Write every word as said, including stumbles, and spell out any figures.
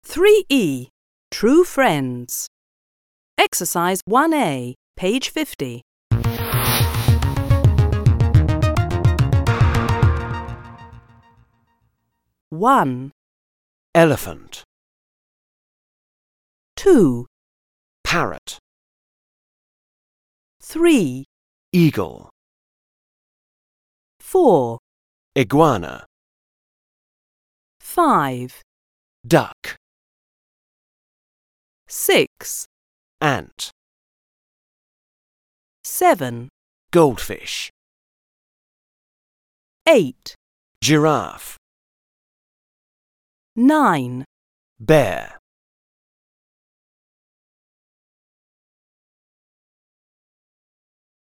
three E. True Friends. Exercise one A, page fifty. one, Elephant. two, Parrot. three, Eagle. four, Iguana. five, Duck. six, Ant. seven, Goldfish. eight, Giraffe. nine, Bear.